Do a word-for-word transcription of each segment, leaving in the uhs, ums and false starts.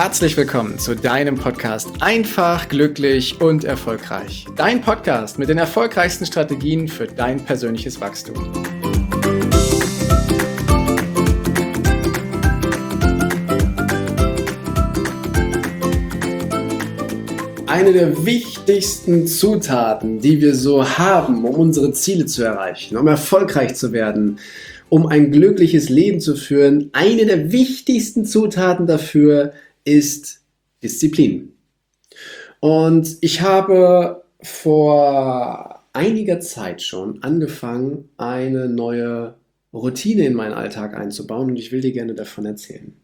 Herzlich willkommen zu deinem Podcast Einfach, glücklich und erfolgreich. Dein Podcast mit den erfolgreichsten Strategien für dein persönliches Wachstum. Eine der wichtigsten Zutaten, die wir so haben, um unsere Ziele zu erreichen, um erfolgreich zu werden, um ein glückliches Leben zu führen, eine der wichtigsten Zutaten dafür ist Disziplin. Und ich habe vor einiger Zeit schon angefangen, eine neue Routine in meinen Alltag einzubauen und ich will dir gerne davon erzählen.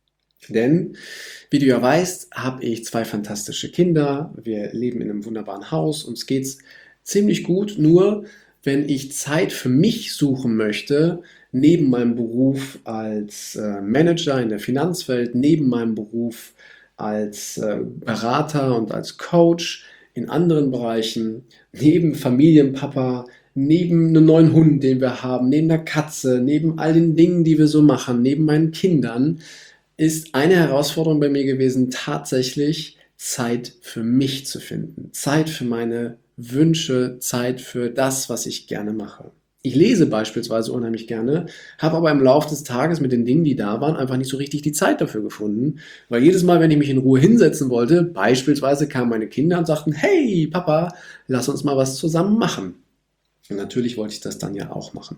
Denn, wie du ja weißt, habe ich zwei fantastische Kinder, wir leben in einem wunderbaren Haus, uns geht's ziemlich gut, nur wenn ich Zeit für mich suchen möchte, neben meinem Beruf als äh, Manager in der Finanzwelt, neben meinem Beruf als äh, Berater und als Coach in anderen Bereichen, neben Familienpapa, neben einem neuen Hund, den wir haben, neben der Katze, neben all den Dingen, die wir so machen, neben meinen Kindern, ist eine Herausforderung bei mir gewesen, tatsächlich Zeit für mich zu finden. Zeit für meine Wünsche, Zeit für das, was ich gerne mache. Ich lese beispielsweise unheimlich gerne, habe aber im Laufe des Tages mit den Dingen, die da waren, einfach nicht so richtig die Zeit dafür gefunden, weil jedes Mal, wenn ich mich in Ruhe hinsetzen wollte, beispielsweise kamen meine Kinder und sagten, hey Papa, lass uns mal was zusammen machen. Und natürlich wollte ich das dann ja auch machen.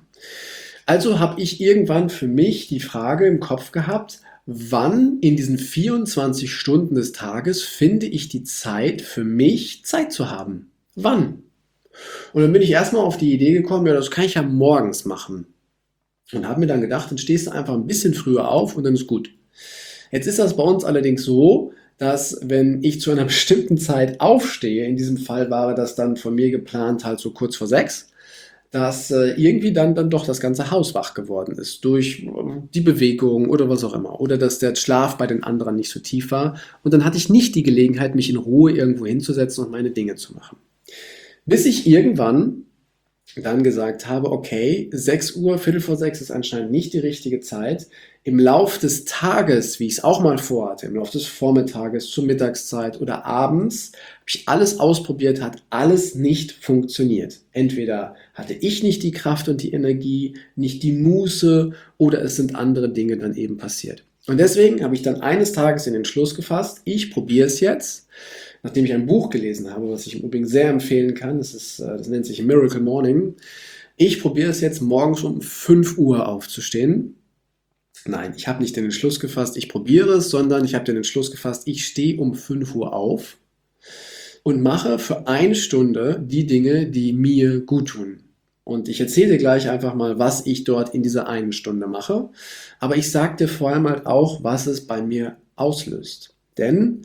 Also habe ich irgendwann für mich die Frage im Kopf gehabt, wann in diesen vierundzwanzig Stunden des Tages finde ich die Zeit für mich, Zeit zu haben? Wann? Und dann bin ich erstmal auf die Idee gekommen, ja, das kann ich ja morgens machen. Und habe mir dann gedacht, dann stehst du einfach ein bisschen früher auf und dann ist gut. Jetzt ist das bei uns allerdings so, dass wenn ich zu einer bestimmten Zeit aufstehe, in diesem Fall war das dann von mir geplant halt so kurz vor sechs, dass äh, irgendwie dann, dann doch das ganze Haus wach geworden ist durch die Bewegung oder was auch immer. Oder dass der Schlaf bei den anderen nicht so tief war. Und dann hatte ich nicht die Gelegenheit, mich in Ruhe irgendwo hinzusetzen und meine Dinge zu machen. Bis ich irgendwann dann gesagt habe, okay, sechs Uhr, Viertel vor sechs ist anscheinend nicht die richtige Zeit. Im Lauf des Tages, wie ich es auch mal vorhatte, im Lauf des Vormittages, zur Mittagszeit oder abends, habe ich alles ausprobiert, hat alles nicht funktioniert. Entweder hatte ich nicht die Kraft und die Energie, nicht die Muße oder es sind andere Dinge dann eben passiert. Und deswegen habe ich dann eines Tages den Entschluss gefasst, ich probiere es jetzt. Nachdem ich ein Buch gelesen habe, was ich im Übrigen sehr empfehlen kann, das, ist, das nennt sich Miracle Morning. Ich probiere es jetzt morgens um fünf Uhr aufzustehen. Nein, ich habe nicht den Entschluss gefasst, ich probiere es, sondern ich habe den Entschluss gefasst, ich stehe um fünf Uhr auf und mache für eine Stunde die Dinge, die mir gut tun. Und ich erzähle dir gleich einfach mal, was ich dort in dieser einen Stunde mache. Aber ich sage dir vor allem halt auch, was es bei mir auslöst. Denn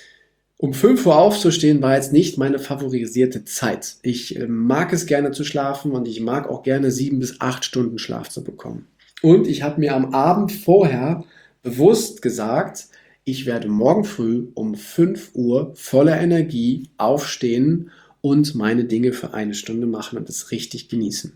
um fünf Uhr aufzustehen war jetzt nicht meine favorisierte Zeit. Ich äh, mag es gerne zu schlafen und ich mag auch gerne sieben bis acht Stunden Schlaf zu bekommen. Und ich habe mir am Abend vorher bewusst gesagt, ich werde morgen früh um fünf Uhr voller Energie aufstehen und meine Dinge für eine Stunde machen und es richtig genießen.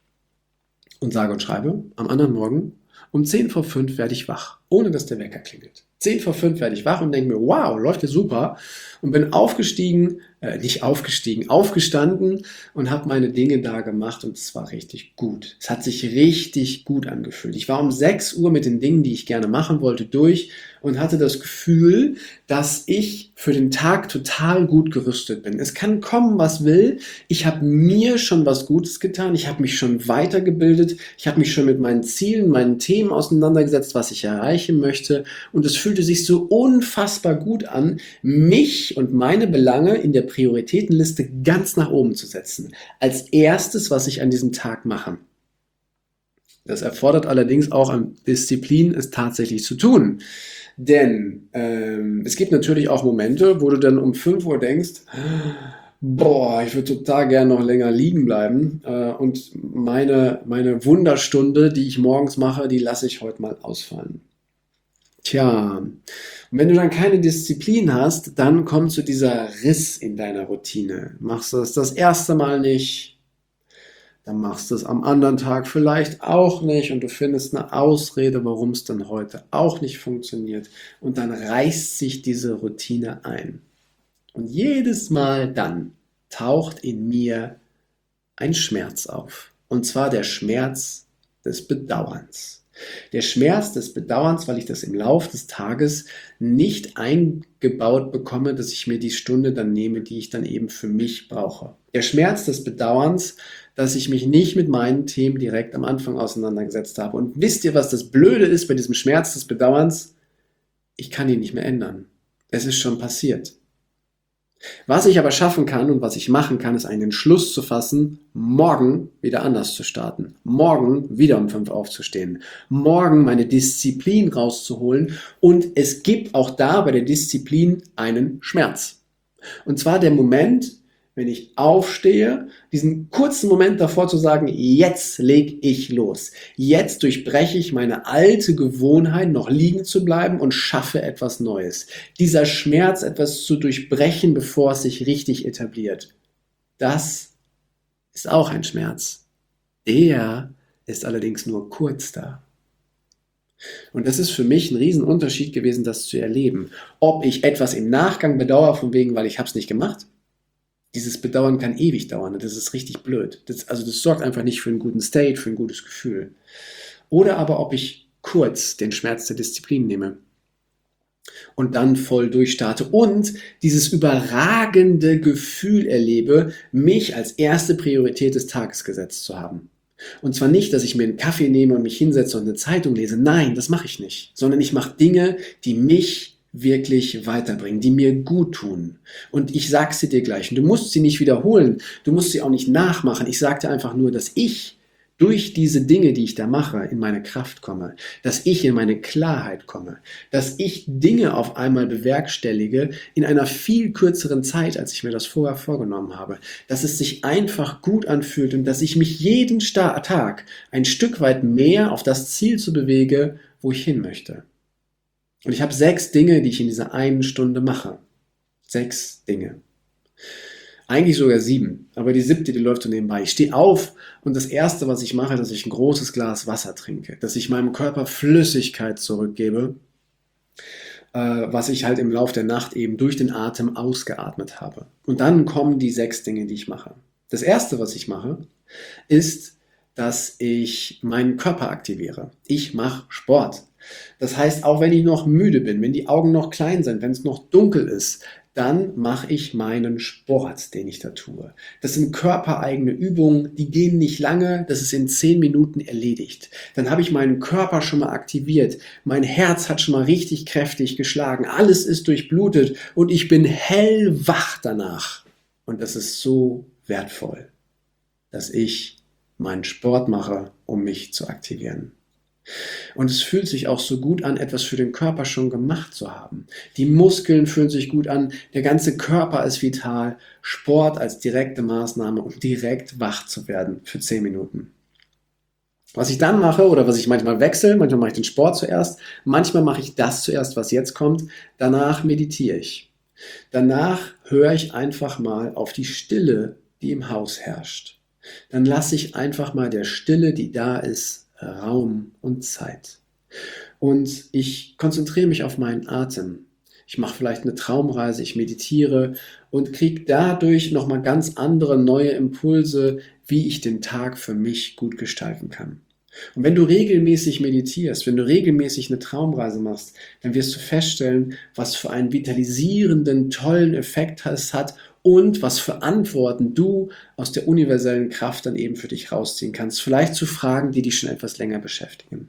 Und sage und schreibe, am anderen Morgen um zehn vor fünf werde ich wach, ohne dass der Wecker klingelt. zehn vor fünf werde ich wach und denke mir, wow, läuft ja super. Und bin aufgestiegen, äh, nicht aufgestiegen, aufgestanden und habe meine Dinge da gemacht und es war richtig gut. Es hat sich richtig gut angefühlt. Ich war um sechs Uhr mit den Dingen, die ich gerne machen wollte, durch und hatte das Gefühl, dass ich für den Tag total gut gerüstet bin. Es kann kommen, was will. Ich habe mir schon was Gutes getan. Ich habe mich schon weitergebildet. Ich habe mich schon mit meinen Zielen, meinen Themen auseinandergesetzt, was ich erreichen möchte. Und es fühlte sich so unfassbar gut an, mich und meine Belange in der Prioritätenliste ganz nach oben zu setzen. Als erstes, was ich an diesem Tag mache. Das erfordert allerdings auch an Disziplin, es tatsächlich zu tun. Denn ähm, es gibt natürlich auch Momente, wo du dann um fünf Uhr denkst, boah, ich würde total gerne noch länger liegen bleiben äh, und meine, meine Wunderstunde, die ich morgens mache, die lasse ich heute mal ausfallen. Tja, und wenn du dann keine Disziplin hast, dann kommt zu dieser Riss in deiner Routine. Machst du es das erste Mal nicht, Dann machst du es am anderen Tag vielleicht auch nicht und du findest eine Ausrede, warum es dann heute auch nicht funktioniert. Und dann reißt sich diese Routine ein. Und jedes Mal dann taucht in mir ein Schmerz auf. Und zwar der Schmerz des Bedauerns. Der Schmerz des Bedauerns, weil ich das im Laufe des Tages nicht eingebaut bekomme, dass ich mir die Stunde dann nehme, die ich dann eben für mich brauche. Der Schmerz des Bedauerns, dass ich mich nicht mit meinen Themen direkt am Anfang auseinandergesetzt habe. Und wisst ihr, was das Blöde ist bei diesem Schmerz des Bedauerns? Ich kann ihn nicht mehr ändern. Es ist schon passiert. Was ich aber schaffen kann und was ich machen kann, ist einen Entschluss zu fassen, morgen wieder anders zu starten, morgen wieder um fünf aufzustehen, morgen meine Disziplin rauszuholen und es gibt auch da bei der Disziplin einen Schmerz. Und zwar der Moment, wenn ich aufstehe, diesen kurzen Moment davor zu sagen, jetzt leg ich los. Jetzt durchbreche ich meine alte Gewohnheit, noch liegen zu bleiben und schaffe etwas Neues. Dieser Schmerz, etwas zu durchbrechen, bevor es sich richtig etabliert. Das ist auch ein Schmerz. Der ist allerdings nur kurz da. Und das ist für mich ein Riesenunterschied gewesen, das zu erleben. Ob ich etwas im Nachgang bedauere, von wegen, weil ich habe es nicht gemacht. Dieses Bedauern kann ewig dauern und das ist richtig blöd. Das, also das sorgt einfach nicht für einen guten State, für ein gutes Gefühl. Oder aber ob ich kurz den Schmerz der Disziplin nehme und dann voll durchstarte und dieses überragende Gefühl erlebe, mich als erste Priorität des Tages gesetzt zu haben. Und zwar nicht, dass ich mir einen Kaffee nehme und mich hinsetze und eine Zeitung lese. Nein, das mache ich nicht. Sondern ich mache Dinge, die mich wirklich weiterbringen, die mir gut tun. Und ich sage sie dir gleich. Und du musst sie nicht wiederholen. Du musst sie auch nicht nachmachen. Ich sage dir einfach nur, dass ich durch diese Dinge, die ich da mache, in meine Kraft komme, dass ich in meine Klarheit komme, dass ich Dinge auf einmal bewerkstellige in einer viel kürzeren Zeit, als ich mir das vorher vorgenommen habe, dass es sich einfach gut anfühlt und dass ich mich jeden Tag ein Stück weit mehr auf das Ziel zu bewege, wo ich hin möchte. Und ich habe sechs Dinge, die ich in dieser einen Stunde mache. Sechs Dinge. Eigentlich sogar sieben, aber die siebte, die läuft so nebenbei. Ich stehe auf und das Erste, was ich mache, ist, dass ich ein großes Glas Wasser trinke, dass ich meinem Körper Flüssigkeit zurückgebe, äh, was ich halt im Laufe der Nacht eben durch den Atem ausgeatmet habe. Und dann kommen die sechs Dinge, die ich mache. Das Erste, was ich mache, ist, dass ich meinen Körper aktiviere. Ich mache Sport. Das heißt, auch wenn ich noch müde bin, wenn die Augen noch klein sind, wenn es noch dunkel ist, dann mache ich meinen Sport, den ich da tue. Das sind körpereigene Übungen, die gehen nicht lange, das ist in zehn Minuten erledigt. Dann habe ich meinen Körper schon mal aktiviert, mein Herz hat schon mal richtig kräftig geschlagen, alles ist durchblutet und ich bin hellwach danach. Und das ist so wertvoll, dass ich meinen Sport mache, um mich zu aktivieren. Und es fühlt sich auch so gut an, etwas für den Körper schon gemacht zu haben. Die Muskeln fühlen sich gut an, der ganze Körper ist vital. Sport als direkte Maßnahme, um direkt wach zu werden für zehn Minuten. Was ich dann mache oder was ich manchmal wechsle, manchmal mache ich den Sport zuerst, manchmal mache ich das zuerst, was jetzt kommt, danach meditiere ich. Danach höre ich einfach mal auf die Stille, die im Haus herrscht. Dann lasse ich einfach mal der Stille, die da ist, Raum und Zeit. Und ich konzentriere mich auf meinen Atem. Ich mache vielleicht eine Traumreise, ich meditiere und kriege dadurch nochmal ganz andere neue Impulse, wie ich den Tag für mich gut gestalten kann. Und wenn du regelmäßig meditierst, wenn du regelmäßig eine Traumreise machst, dann wirst du feststellen, was für einen vitalisierenden, tollen Effekt es hat und was für Antworten du aus der universellen Kraft dann eben für dich rausziehen kannst. Vielleicht zu Fragen, die dich schon etwas länger beschäftigen.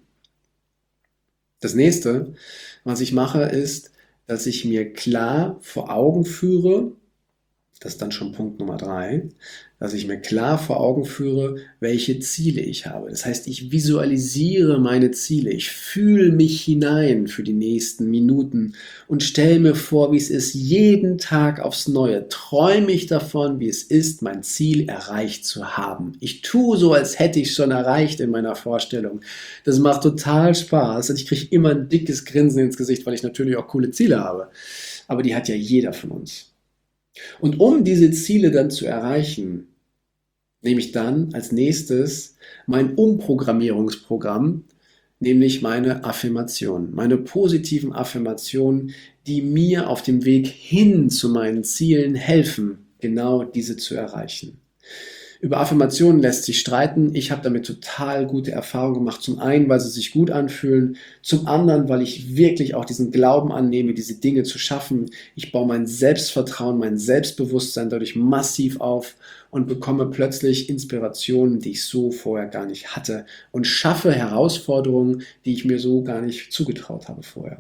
Das nächste, was ich mache, ist, dass ich mir klar vor Augen führe, das ist dann schon Punkt Nummer drei, dass ich mir klar vor Augen führe, welche Ziele ich habe. Das heißt, ich visualisiere meine Ziele, ich fühle mich hinein für die nächsten Minuten und stelle mir vor, wie es ist, jeden Tag aufs Neue. Träume ich davon, wie es ist, mein Ziel erreicht zu haben. Ich tue so, als hätte ich es schon erreicht in meiner Vorstellung. Das macht total Spaß und ich kriege immer ein dickes Grinsen ins Gesicht, weil ich natürlich auch coole Ziele habe. Aber die hat ja jeder von uns. Und um diese Ziele dann zu erreichen, nehme ich dann als nächstes mein Umprogrammierungsprogramm, nämlich meine Affirmationen, meine positiven Affirmationen, die mir auf dem Weg hin zu meinen Zielen helfen, genau diese zu erreichen. Über Affirmationen lässt sich streiten. Ich habe damit total gute Erfahrungen gemacht. Zum einen, weil sie sich gut anfühlen. Zum anderen, weil ich wirklich auch diesen Glauben annehme, diese Dinge zu schaffen. Ich baue mein Selbstvertrauen, mein Selbstbewusstsein dadurch massiv auf und bekomme plötzlich Inspirationen, die ich so vorher gar nicht hatte. Und schaffe Herausforderungen, die ich mir so gar nicht zugetraut habe vorher.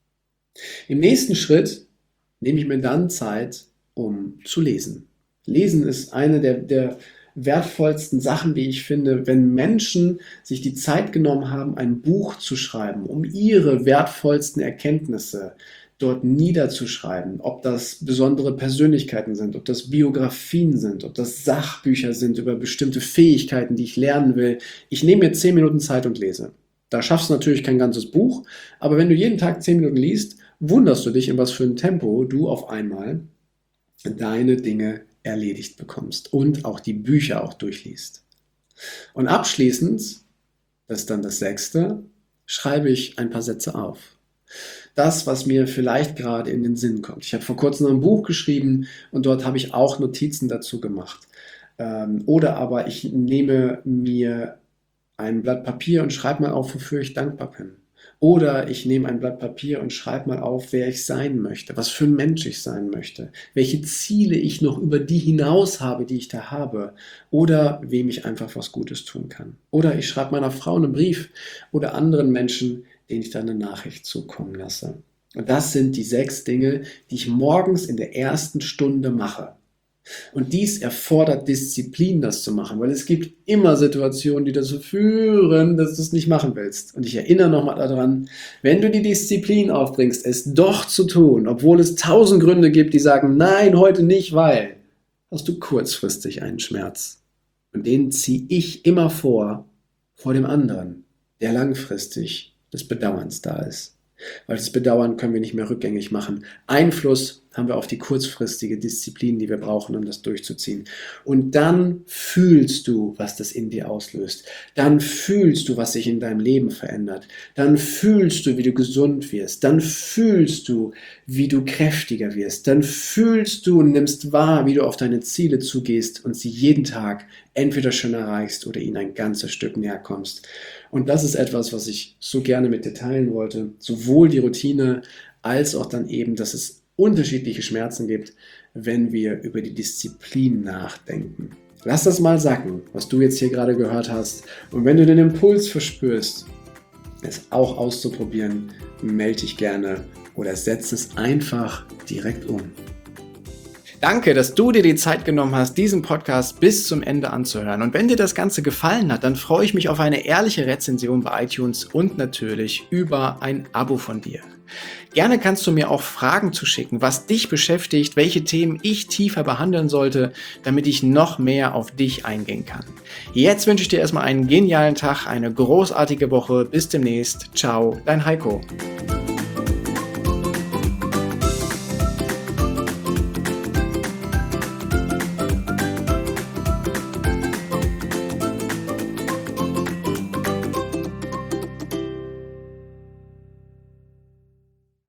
Im nächsten Schritt nehme ich mir dann Zeit, um zu lesen. Lesen ist eine der, der wertvollsten Sachen, die ich finde, wenn Menschen sich die Zeit genommen haben, ein Buch zu schreiben, um ihre wertvollsten Erkenntnisse dort niederzuschreiben, ob das besondere Persönlichkeiten sind, ob das Biografien sind, ob das Sachbücher sind über bestimmte Fähigkeiten, die ich lernen will. Ich nehme mir zehn Minuten Zeit und lese. Da schaffst du natürlich kein ganzes Buch, aber wenn du jeden Tag zehn Minuten liest, wunderst du dich, in was für ein Tempo du auf einmal deine Dinge erledigt bekommst und auch die Bücher auch durchliest. Und abschließend, das ist dann das Sechste, schreibe ich ein paar Sätze auf. Das, was mir vielleicht gerade in den Sinn kommt. Ich habe vor kurzem ein Buch geschrieben und dort habe ich auch Notizen dazu gemacht. Oder aber ich nehme mir ein Blatt Papier und schreibe mal auf, wofür ich dankbar bin. Oder ich nehme ein Blatt Papier und schreibe mal auf, wer ich sein möchte, was für ein Mensch ich sein möchte, welche Ziele ich noch über die hinaus habe, die ich da habe, oder wem ich einfach was Gutes tun kann. Oder ich schreibe meiner Frau einen Brief oder anderen Menschen, denen ich dann eine Nachricht zukommen lasse. Und das sind die sechs Dinge, die ich morgens in der ersten Stunde mache. Und dies erfordert Disziplin, das zu machen, weil es gibt immer Situationen, die dazu führen, dass du es nicht machen willst. Und ich erinnere nochmal daran, wenn du die Disziplin aufbringst, es doch zu tun, obwohl es tausend Gründe gibt, die sagen, nein, heute nicht, weil, hast du kurzfristig einen Schmerz. Und den ziehe ich immer vor, vor dem anderen, der langfristig des Bedauerns da ist. Weil das Bedauern können wir nicht mehr rückgängig machen. Einfluss haben wir auf die kurzfristige Disziplin, die wir brauchen, um das durchzuziehen. Und dann fühlst du, was das in dir auslöst. Dann fühlst du, was sich in deinem Leben verändert. Dann fühlst du, wie du gesund wirst. Dann fühlst du, wie du kräftiger wirst. Dann fühlst du und nimmst wahr, wie du auf deine Ziele zugehst und sie jeden Tag entweder schon erreichst oder ihnen ein ganzes Stück näher kommst. Und das ist etwas, was ich so gerne mit dir teilen wollte. Sowohl die Routine als auch dann eben, dass es unterschiedliche Schmerzen gibt, wenn wir über die Disziplin nachdenken. Lass das mal sacken, was du jetzt hier gerade gehört hast. Und wenn du den Impuls verspürst, es auch auszuprobieren, melde dich gerne oder setz es einfach direkt um. Danke, dass du dir die Zeit genommen hast, diesen Podcast bis zum Ende anzuhören. Und wenn dir das Ganze gefallen hat, dann freue ich mich auf eine ehrliche Rezension bei iTunes und natürlich über ein Abo von dir. Gerne kannst du mir auch Fragen zuschicken, was dich beschäftigt, welche Themen ich tiefer behandeln sollte, damit ich noch mehr auf dich eingehen kann. Jetzt wünsche ich dir erstmal einen genialen Tag, eine großartige Woche. Bis demnächst. Ciao, dein Heiko.